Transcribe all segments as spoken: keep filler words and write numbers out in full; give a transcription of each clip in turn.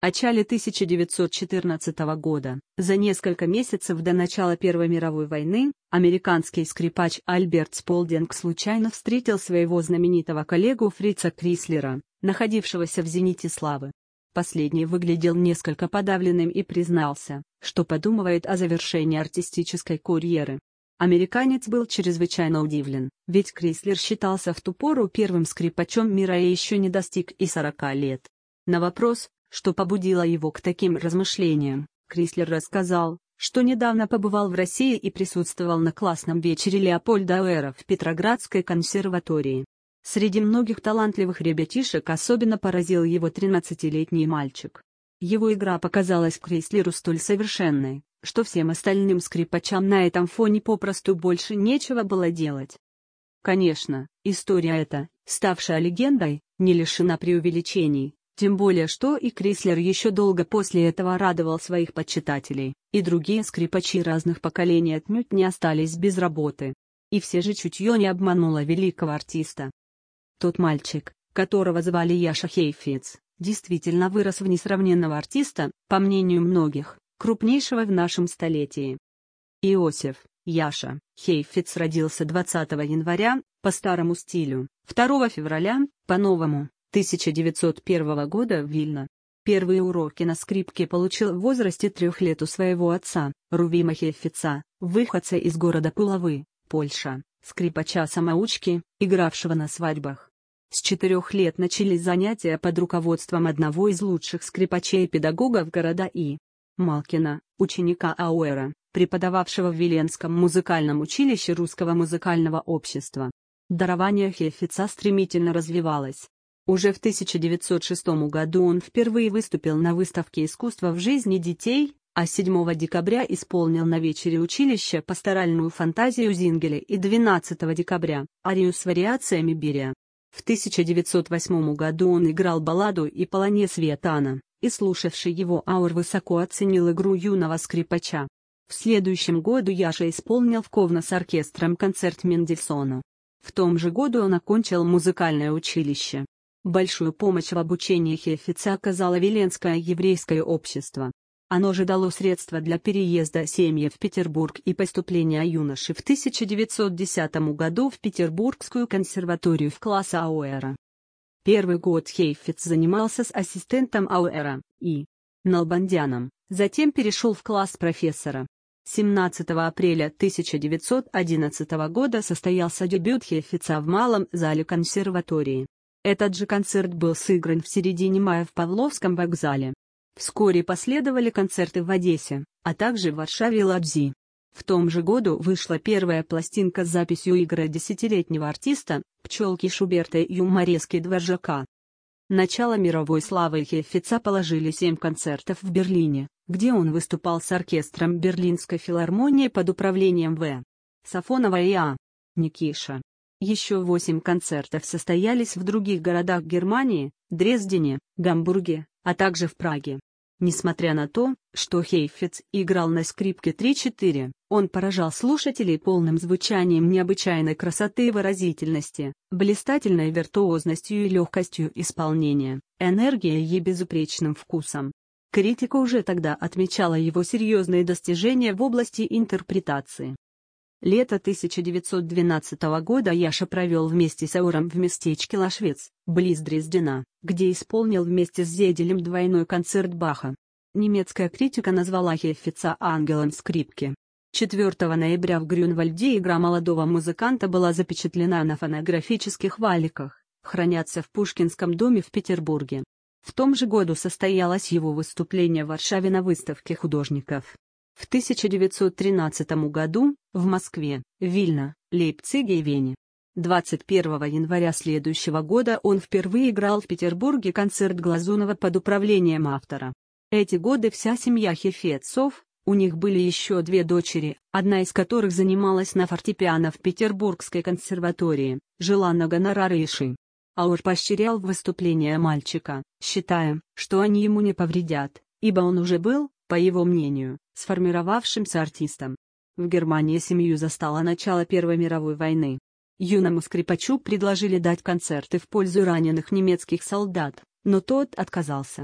начале тысяча девятьсот четырнадцатого года, за несколько месяцев до начала Первой мировой войны, американский скрипач Альберт Сполдинг случайно встретил своего знаменитого коллегу Фрица Крислера, находившегося в зените славы. Последний выглядел несколько подавленным и признался, что подумывает о завершении артистической карьеры. Американец был чрезвычайно удивлен, ведь Крислер считался в ту пору первым скрипачом мира и еще не достиг и сорока лет. На вопрос, что побудило его к таким размышлениям, Крислер рассказал, что недавно побывал в России и присутствовал на классном вечере Леопольда Ауэра в Петроградской консерватории. Среди многих талантливых ребятишек особенно поразил его тринадцатилетний мальчик. Его игра показалась Крислеру столь совершенной, что всем остальным скрипачам на этом фоне попросту больше нечего было делать. Конечно, история эта, ставшая легендой, не лишена преувеличений, тем более что и Крислер еще долго после этого радовал своих почитателей, и другие скрипачи разных поколений отнюдь не остались без работы. И все же чутье не обмануло великого артиста. Тот мальчик, которого звали Яша Хейфиц, действительно вырос в несравненного артиста, по мнению многих, крупнейшего в нашем столетии. Иосиф, Яша, Хейфиц родился двадцатого января, по старому стилю, второго февраля, по-новому, тысяча девятьсот первого года в Вильно. Первые уроки на скрипке получил в возрасте трех лет у своего отца, Рувима Хейфица, выходца из города Пулавы, Польша, скрипача-самоучки, игравшего на свадьбах. С четырех лет начались занятия под руководством одного из лучших скрипачей и педагогов города И. Малкина, ученика Ауэра, преподававшего в Виленском музыкальном училище Русского музыкального общества. Дарование Хейфица стремительно развивалось. Уже в тысяча девятьсот шестом году он впервые выступил на выставке искусства в жизни детей, а седьмого декабря исполнил на вечере училища пасторальную фантазию Зингеля и двенадцатого декабря арию с вариациями Берия. В тысяча девятьсот восьмом году он играл балладу и полонез Виетана, и слушавший его Ауэр высоко оценил игру юного скрипача. В следующем году Яша исполнил в Ковно с оркестром концерт Мендельсона. В том же году он окончил музыкальное училище. Большую помощь в обучении Хейфица оказало Виленское еврейское общество. Оно же дало средства для переезда семьи в Петербург и поступления юноши в тысяча девятьсот десятом году в Петербургскую консерваторию в класс Ауэра. Первый год Хейфиц занимался с ассистентом Ауэра, И. Налбандяном, затем перешел в класс профессора. семнадцатого апреля тысяча девятьсот одиннадцатого года состоялся дебют Хейфица в малом зале консерватории. Этот же концерт был сыгран в середине мая в Павловском вокзале. Вскоре последовали концерты в Одессе, а также в Варшаве и Ладжи. В том же году вышла первая пластинка с записью игры десятилетнего артиста, «Пчелки Шуберта и юморески Дворжака». Начало мировой славы Хейфица положили семь концертов в Берлине, где он выступал с оркестром Берлинской филармонии под управлением В. Сафонова и А. Никиша. Еще восемь концертов состоялись в других городах Германии, Дрездене, Гамбурге, а также в Праге. Несмотря на то, что Хейфиц играл на скрипке три-четыре, он поражал слушателей полным звучанием необычайной красоты и выразительности, блистательной виртуозностью и легкостью исполнения, энергией и безупречным вкусом. Критика уже тогда отмечала его серьезные достижения в области интерпретации. Лето тысяча девятьсот двенадцатого года Яша провел вместе с Ауэром в местечке Лашвец, близ Дрездена, где исполнил вместе с Зейделем двойной концерт Баха. Немецкая критика назвала Хейфица ангелом скрипки. четвёртого ноября в Грюнвальде игра молодого музыканта была запечатлена на фонографических валиках, хранятся в Пушкинском доме в Петербурге. В том же году состоялось его выступление в Варшаве на выставке художников. В тысяча девятьсот тринадцатом году, в Москве, Вильно, Лейпциге и Вене. двадцать первого января следующего года он впервые играл в Петербурге концерт Глазунова под управлением автора. Эти годы вся семья Хейфицов, у них были еще две дочери, одна из которых занималась на фортепиано в Петербургской консерватории, жила на гонорары Иши. Ауэр поощрял выступления мальчика, считая, что они ему не повредят, ибо он уже был, по его мнению, сформировавшимся артистом. В Германии семью застало начало Первой мировой войны. Юному скрипачу предложили дать концерты в пользу раненых немецких солдат, но тот отказался.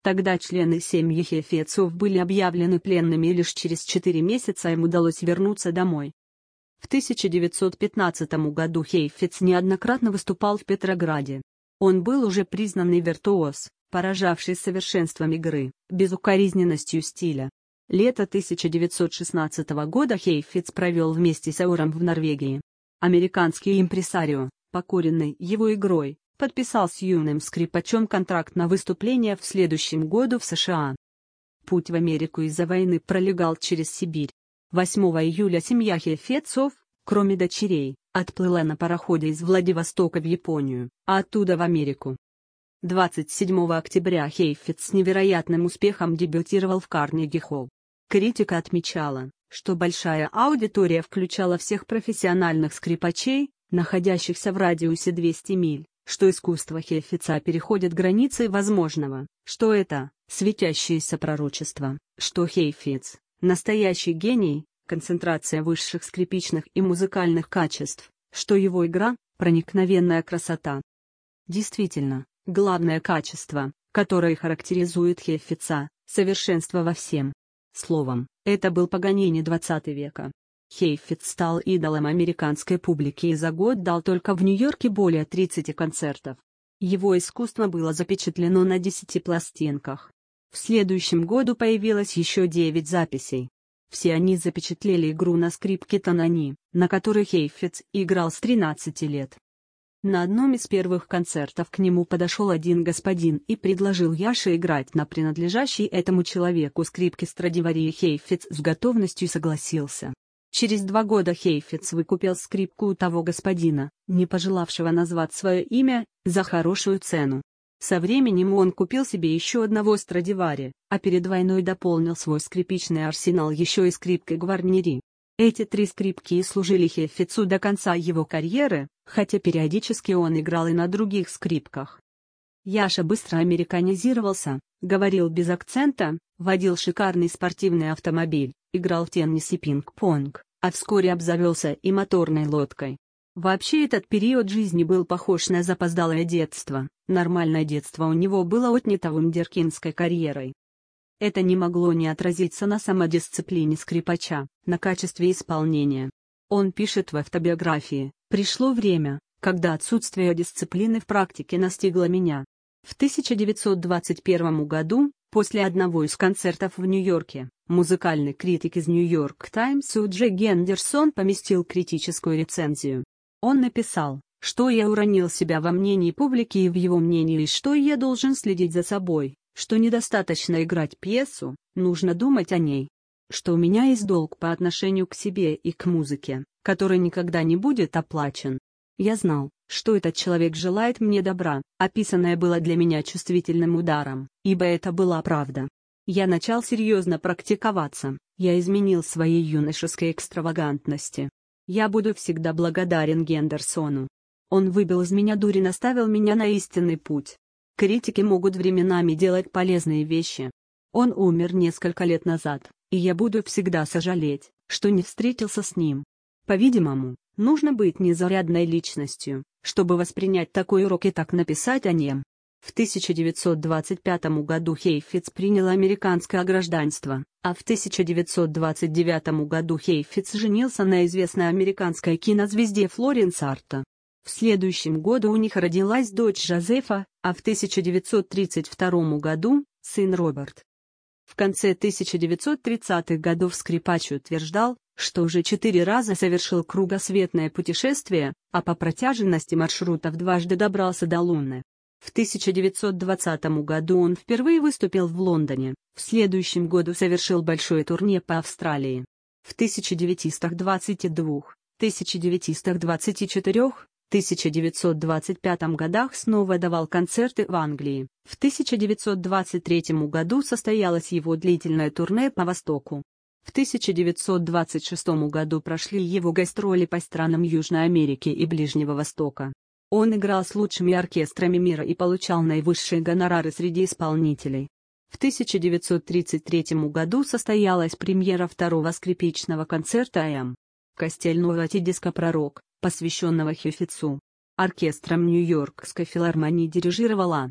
Тогда члены семьи Хефецов были объявлены пленными, и лишь через четыре месяца им удалось вернуться домой. В тысяча девятьсот пятнадцатом году Хейфиц неоднократно выступал в Петрограде. Он был уже признанный виртуоз, поражавший совершенством игры, безукоризненностью стиля. Лето тысяча девятьсот шестнадцатого года Хейфиц провел вместе с Ауром в Норвегии. Американский импресарио, покоренный его игрой, подписал с юным скрипачом контракт на выступление в следующем году в США. Путь в Америку из-за войны пролегал через Сибирь. восьмого июля семья Хефецов, кроме дочерей, отплыла на пароходе из Владивостока в Японию, а оттуда в Америку. двадцать седьмого октября Хейфиц с невероятным успехом дебютировал в Карнеги-холл. Критика отмечала, что большая аудитория включала всех профессиональных скрипачей, находящихся в радиусе двухсот миль, что искусство Хефица переходит границы возможного, что это светящееся пророчество, что Хейфиц — настоящий гений, концентрация высших скрипичных и музыкальных качеств, что его игра — проникновенная красота. Действительно, главное качество, которое характеризует Хефица — совершенство во всем. Словом, это был Паганини двадцатого века. Хейфиц стал идолом американской публики и за год дал только в Нью-Йорке более тридцати концертов. Его искусство было запечатлено на десяти пластинках. В следующем году появилось еще девять записей. Все они запечатлели игру на скрипке Танани, на которой Хейфиц играл с тринадцати лет. На одном из первых концертов к нему подошел один господин и предложил Яше играть на принадлежащей этому человеку скрипке Страдивари, и Хейфиц с готовностью согласился. Через два года Хейфиц выкупил скрипку у того господина, не пожелавшего назвать свое имя, за хорошую цену. Со временем он купил себе еще одного Страдивари, а перед войной дополнил свой скрипичный арсенал еще и скрипкой Гварнери. Эти три скрипки служили Хейфицу до конца его карьеры, хотя периодически он играл и на других скрипках. Яша быстро американизировался, говорил без акцента, водил шикарный спортивный автомобиль, играл в теннис и пинг-понг, а вскоре обзавелся и моторной лодкой. Вообще этот период жизни был похож на запоздалое детство, нормальное детство у него было отнято вундеркиндской карьерой. Это не могло не отразиться на самодисциплине скрипача, на качестве исполнения. Он пишет в автобиографии: «Пришло время, когда отсутствие дисциплины в практике настигло меня». В тысяча девятьсот двадцать первом году, после одного из концертов в Нью-Йорке, музыкальный критик из Нью-Йорк Таймс Удже Гендерсон поместил критическую рецензию. Он написал, что я уронил себя во мнении публики и в его мнении, и что я должен следить за собой, что недостаточно играть пьесу, нужно думать о ней, что у меня есть долг по отношению к себе и к музыке, который никогда не будет оплачен. Я знал, что этот человек желает мне добра, описанное было для меня чувствительным ударом, ибо это была правда. Я начал серьезно практиковаться, я изменил своей юношеской экстравагантности. Я буду всегда благодарен Гендерсону. Он выбил из меня дурь и наставил меня на истинный путь. Критики могут временами делать полезные вещи. Он умер несколько лет назад, и я буду всегда сожалеть, что не встретился с ним. По-видимому, нужно быть незарядной личностью, чтобы воспринять такой урок и так написать о нем. В тысяча девятьсот двадцать пятом году Хейфиц принял американское гражданство, а в тысяча девятьсот двадцать девятом году Хейфиц женился на известной американской кинозвезде Флоренс Арто. В следующем году у них родилась дочь Жозефа, а в тысяча девятьсот тридцать втором году – сын Роберт. В конце тысяча девятьсот тридцатых годов скрипач утверждал, что уже четыре раза совершил кругосветное путешествие, а по протяженности маршрутов дважды добрался до Луны. В тысяча девятьсот двадцатом году он впервые выступил в Лондоне, в следующем году совершил большое турне по Австралии. В тысяча девятьсот двадцать двух, тысяча девятьсот двадцать четырёх, тысяча девятьсот двадцать пятом годах снова давал концерты в Англии. В тысяча девятьсот двадцать третьем году состоялось его длительное турне по Востоку. В тысяча девятьсот двадцать шестом году прошли его гастроли по странам Южной Америки и Ближнего Востока. Он играл с лучшими оркестрами мира и получал наивысшие гонорары среди исполнителей. В тысяча девятьсот тридцать третьем году состоялась премьера второго скрипичного концерта М. Костельного «Диско Пророк», посвященного Хефицу. Оркестром Нью-Йоркской филармонии дирижировала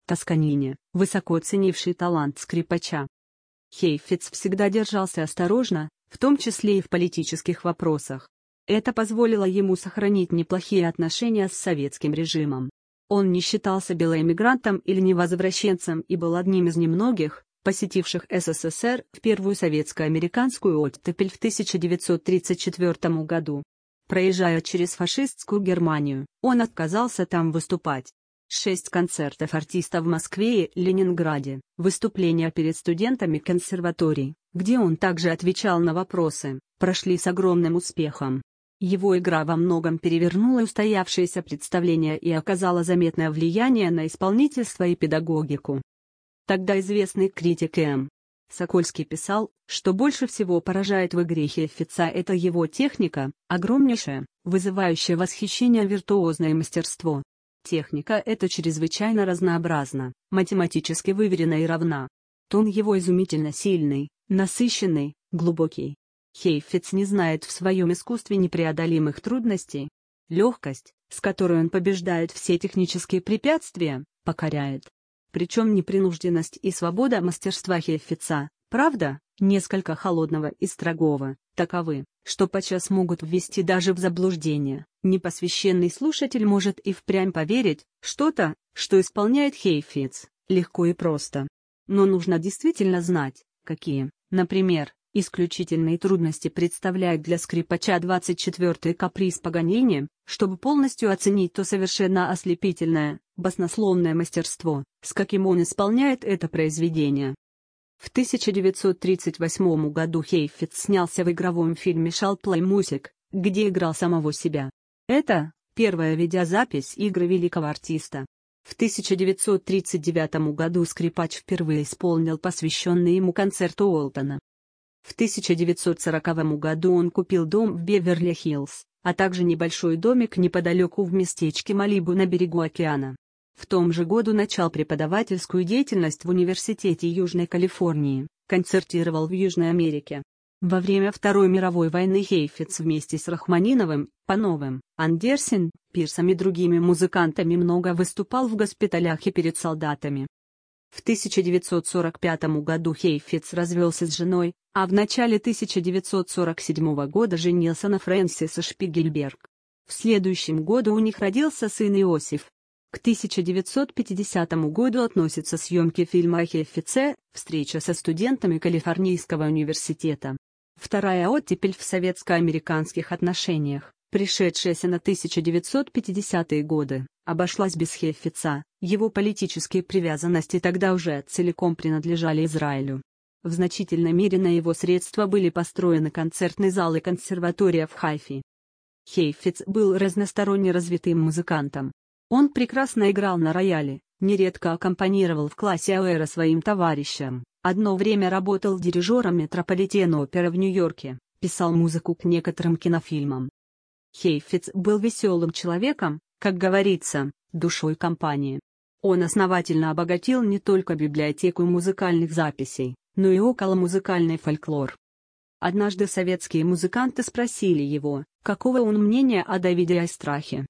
Тосканине, высоко ценивший талант скрипача. Хейфиц всегда держался осторожно, в том числе и в политических вопросах. Это позволило ему сохранить неплохие отношения с советским режимом. Он не считался белоэмигрантом или невозвращенцем и был одним из немногих, посетивших СССР в первую советско-американскую оттепель в тысяча девятьсот тридцать четвёртом году. Проезжая через фашистскую Германию, он отказался там выступать. Шесть концертов артиста в Москве и Ленинграде, выступления перед студентами консерваторий, где он также отвечал на вопросы, прошли с огромным успехом. Его игра во многом перевернула устоявшиеся представления и оказала заметное влияние на исполнительство и педагогику. Тогда известный критик М. Сокольский писал, что больше всего поражает в игре Хейфица это его техника, огромнейшее, вызывающее восхищение виртуозное мастерство. Техника эта чрезвычайно разнообразна, математически выверена и равна. Тон его изумительно сильный, насыщенный, глубокий. Хейфиц не знает в своем искусстве непреодолимых трудностей. Легкость, с которой он побеждает все технические препятствия, покоряет. Причем непринужденность и свобода мастерства Хейфица, правда, несколько холодного и строгого, таковы, что подчас могут ввести даже в заблуждение. Непосвященный слушатель может и впрямь поверить, что-то, что исполняет Хейфиц, легко и просто. Но нужно действительно знать, какие, например, исключительные трудности представляет для скрипача двадцать четвёртый каприз Паганини, чтобы полностью оценить то совершенно ослепительное, баснословное мастерство, с каким он исполняет это произведение. В тысяча девятьсот тридцать восьмом году Хейфиц снялся в игровом фильме «Shall Play Music», где играл самого себя. Это первая видеозапись игры великого артиста. В тысяча девятьсот тридцать девятом году скрипач впервые исполнил посвященный ему концерт Уолтона. В тысяча девятьсот сороковом году он купил дом в Беверли-Хиллз, а также небольшой домик неподалеку в местечке Малибу на берегу океана. В том же году начал преподавательскую деятельность в Университете Южной Калифорнии, концертировал в Южной Америке. Во время Второй мировой войны Хейфиц вместе с Рахманиновым, Пановым, Андерсен, Пирсом и другими музыкантами много выступал в госпиталях и перед солдатами. В тысяча девятьсот сорок пятом году Хейфиц развелся с женой, а в начале тысяча девятьсот сорок седьмого года женился на Фрэнсис Шпигельберг. В следующем году у них родился сын Иосиф. К тысяча девятьсот пятидесятому году относятся съемки фильма о Хейфице «Встреча со студентами Калифорнийского университета». Вторая оттепель в советско-американских отношениях, пришедшаяся на тысяча девятьсот пятидесятые годы, обошлась без Хейфица, его политические привязанности тогда уже целиком принадлежали Израилю. В значительной мере на его средства были построены концертный зал и консерватория в Хайфе. Хейфиц был разносторонне развитым музыкантом. Он прекрасно играл на рояле, нередко аккомпанировал в классе Ауэра своим товарищам, одно время работал дирижером Метрополитен-опера в Нью-Йорке, писал музыку к некоторым кинофильмам. Хейфиц был веселым человеком, как говорится, душой компании. Он основательно обогатил не только библиотеку музыкальных записей, но и околомузыкальный фольклор. Однажды советские музыканты спросили его, какого он мнения о Давиде Айстрахе.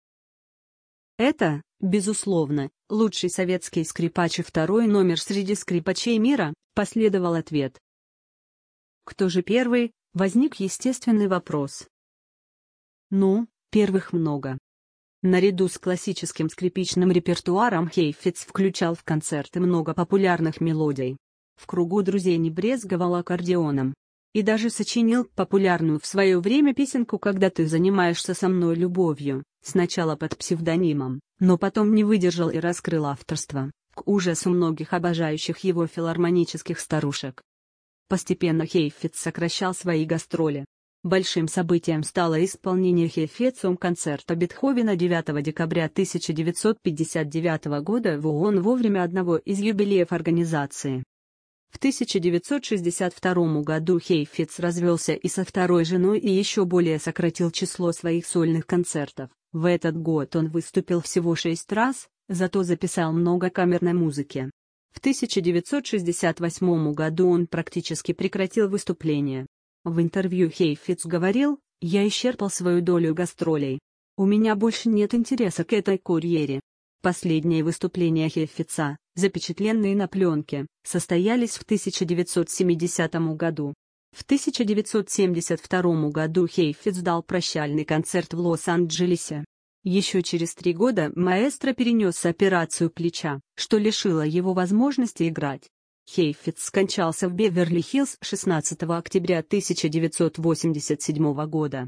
Это, безусловно, лучший советский скрипач и второй номер среди скрипачей мира, последовал ответ. Кто же первый, возник естественный вопрос. Ну, первых много. Наряду с классическим скрипичным репертуаром Хейфиц включал в концерты много популярных мелодий. В кругу друзей не брезговал аккордеоном. И даже сочинил популярную в свое время песенку «Когда ты занимаешься со мной любовью», сначала под псевдонимом, но потом не выдержал и раскрыл авторство, к ужасу многих обожающих его филармонических старушек. Постепенно Хейфиц сокращал свои гастроли. Большим событием стало исполнение Хейфицом концерта Бетховена девятого декабря тысяча девятьсот пятьдесят девятого года в ООН во время одного из юбилеев организации. В тысяча девятьсот шестьдесят втором году Хейфиц развелся и со второй женой и еще более сократил число своих сольных концертов. В этот год он выступил всего шесть раз, зато записал много камерной музыки. В тысяча девятьсот шестьдесят восьмом году он практически прекратил выступления. В интервью Хейфиц говорил: «Я исчерпал свою долю гастролей. У меня больше нет интереса к этой карьере». Последнее выступление Хейфица, запечатленные на пленке, состоялись в тысяча девятьсот семидесятом году. В тысяча девятьсот семьдесят втором году Хейфиц дал прощальный концерт в Лос-Анджелесе. Еще через три года маэстро перенес операцию плеча, что лишило его возможности играть. Хейфиц скончался в Беверли-Хиллз шестнадцатого октября тысяча девятьсот восемьдесят седьмого года.